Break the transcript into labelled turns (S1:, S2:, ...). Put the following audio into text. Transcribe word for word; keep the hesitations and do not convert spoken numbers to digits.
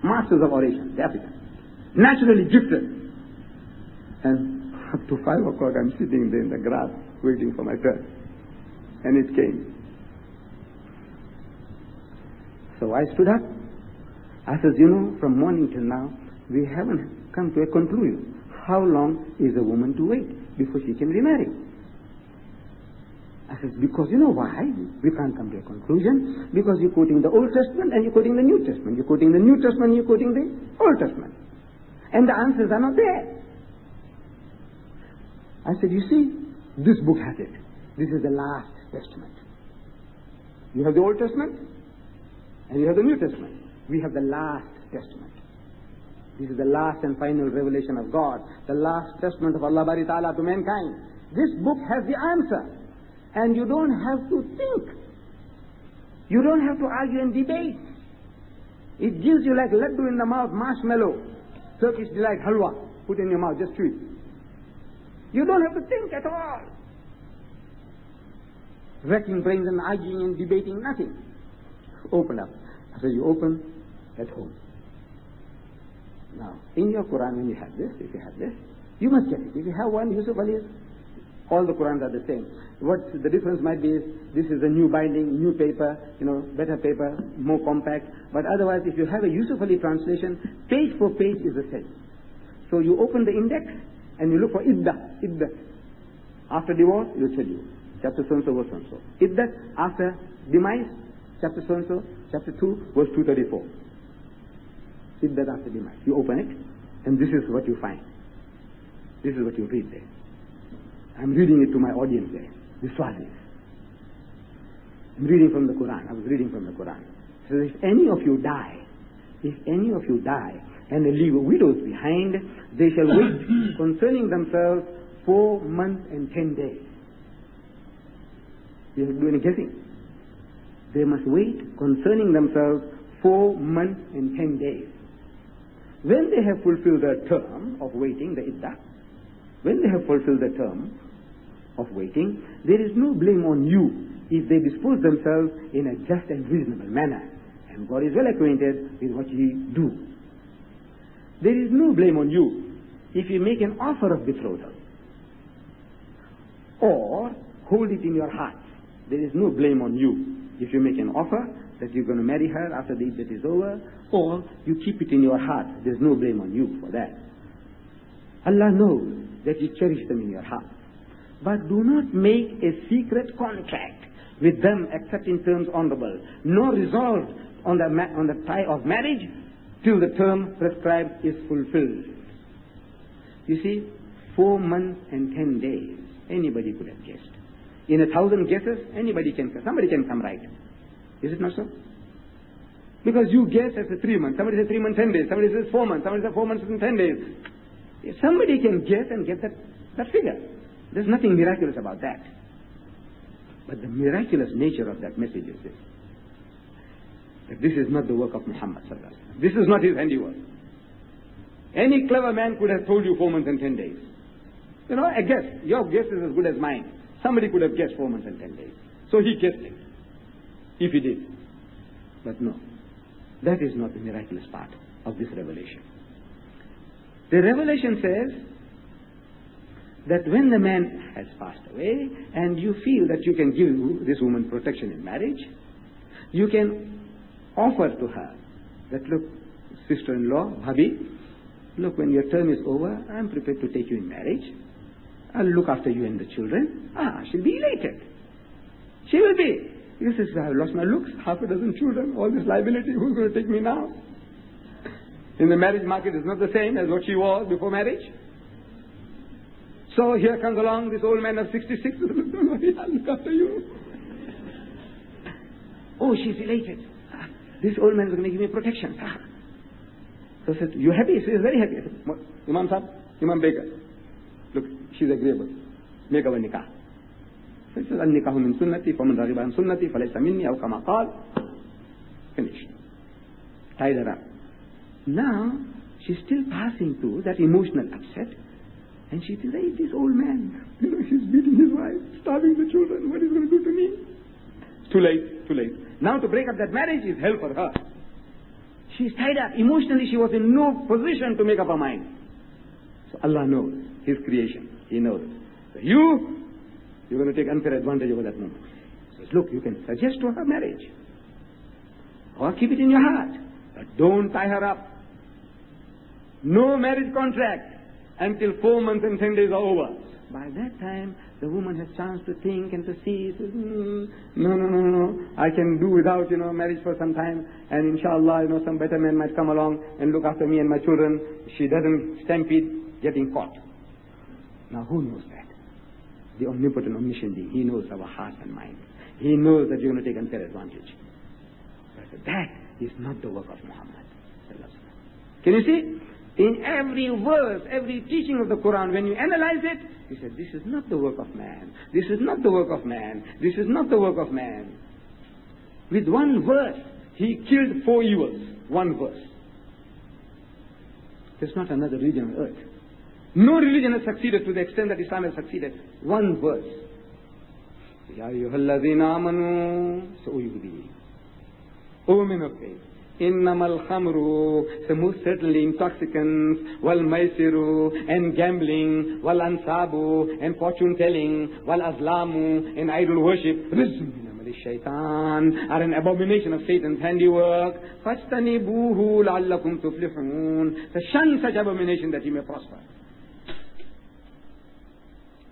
S1: Masters of oration, the Africans. Naturally gifted. And up to five o'clock I'm sitting there in the grass waiting for my turn. And it came. So I stood up. I said, you know, from morning till now, we haven't come to a conclusion. How long is a woman to wait before she can remarry? I said, because you know why? We can't come to a conclusion. Because you're quoting the Old Testament and you're quoting the New Testament. You're quoting the New Testament and you're quoting the Old Testament. And the answers are not there. I said, you see, this book has it. This is the last testament. You have the Old Testament and you have the New Testament. We have the last testament. This is the last and final revelation of God. The last testament of Allah Bari Ta'ala to mankind. This book has the answer. And you don't have to think. You don't have to argue and debate. It gives you like laddu in the mouth, marshmallow. Turkish delight, halwa. Put in your mouth, just chew it. You don't have to think at all. Racking brains and arguing and debating, nothing. Open up. So you open at home. Now, in your Quran, when you have this, if you have this, you must get it. If you have one, Yusuf Ali, all the Qurans are the same. What the difference might be is, this is a new binding, new paper, you know, better paper, more compact. But otherwise, if you have a Yusuf Ali translation, page for page is the same. So you open the index, and you look for iddah, iddah. After divorce, it will tell you, chapter so-and-so, verse so-and-so. Iddah, after demise, chapter so-and-so, chapter two, verse two thirty-four. Iddah after demise. You open it, and this is what you find. This is what you read there. I'm reading it to my audience there. The Swazis. I'm reading from the Quran. I was reading from the Quran. So if any of you die, if any of you die, and they leave widows behind, they shall wait concerning themselves four months and ten days. You do any guessing? They must wait concerning themselves four months and ten days. When they have fulfilled their term of waiting, the iddah, when they have fulfilled the term of waiting, there is no blame on you if they dispose themselves in a just and reasonable manner. And God is well acquainted with what ye do. There is no blame on you if you make an offer of betrothal or hold it in your heart. There is no blame on you if you make an offer that you're going to marry her after the iddah is over, or you keep it in your heart. There's no blame on you for that. Allah knows that you cherish them in your heart. But do not make a secret contract with them except in terms honorable, nor resolve on the, ma- on the tie of marriage till the term prescribed is fulfilled. You see, four months and ten days, anybody could have guessed. In a thousand guesses, anybody can, somebody can come right. Is it not so? Because you guess as a three months, somebody says three months, ten days, somebody says four months, somebody says four months and ten days. If somebody can guess and get that, that figure. There's nothing miraculous about that. But the miraculous nature of that message is this. That this is not the work of Muhammad sallallahu alaihi wasallam. This is not his handiwork. Any clever man could have told you four months and ten days. You know, a guess. Your guess is as good as mine. Somebody could have guessed four months and ten days. So he guessed it. If he did. But no. That is not the miraculous part of this revelation. The revelation says that when the man has passed away and you feel that you can give this woman protection in marriage, you can offer to her that, look, sister-in-law, Bhabi, look, when your term is over, I'm prepared to take you in marriage. I'll look after you and the children. Ah, she'll be elated. She will be. He says, I've lost my looks, half a dozen children, all this liability, who's going to take me now? In the marriage market, it's not the same as what she was before marriage. So here comes along this old man of sixty-six. I'll look after you. Oh, she's elated. Ah, this old man is going to give me protection. Ah. So I said, you happy? She is very happy. I said, Imam Sahib, Imam Baker, look, she's agreeable. Make our nikah. So he says, Al-nikahu min sunnati, faman raghiba an sunnati, falaysa minni, aw kama qaal. Finished. Tied her up. Now, she's still passing through that emotional upset. And she thinks, hey, this old man, you know, he's beating his wife, starving the children. What is he going to do to me? It's too late, too late. Now to break up that marriage is hell for her. She's tied up. Emotionally, she was in no position to make up her mind. So Allah knows His creation. He knows. So you, you're going to take unfair advantage over that moment. He says, look, you can suggest to her marriage. Or keep it in your heart. But don't tie her up. No marriage contract until four months and ten days are over. By that time, the woman has chance to think and to see. Says, mm, no, no, no, no. I can do without, you know, marriage for some time. And inshallah, you know, some better man might come along and look after me and my children. She doesn't stampede getting caught. Now, who knows that? The omnipotent, omniscient being. He knows our hearts and minds. He knows that you're going to take unfair advantage. But that is not the work of Muhammad. Can you see? In every verse, every teaching of the Quran, when you analyze it, he said, this is not the work of man. This is not the work of man. This is not the work of man. With one verse, he killed four evils. One verse. There's not another religion on earth. No religion has succeeded to the extent that Islam has succeeded. One verse. Ya ayyuhalladhina amanu. So you believe. O men of faith. Innamal khamru, the most certainly intoxicants, wal maisiru, and gambling, wal ansabu, and fortune telling, wal azlamu, and idol worship, rizm shaitan, are an abomination of Satan's handiwork. Fastanibuhu la'allakum tuflihun. So shun such abomination that you may prosper.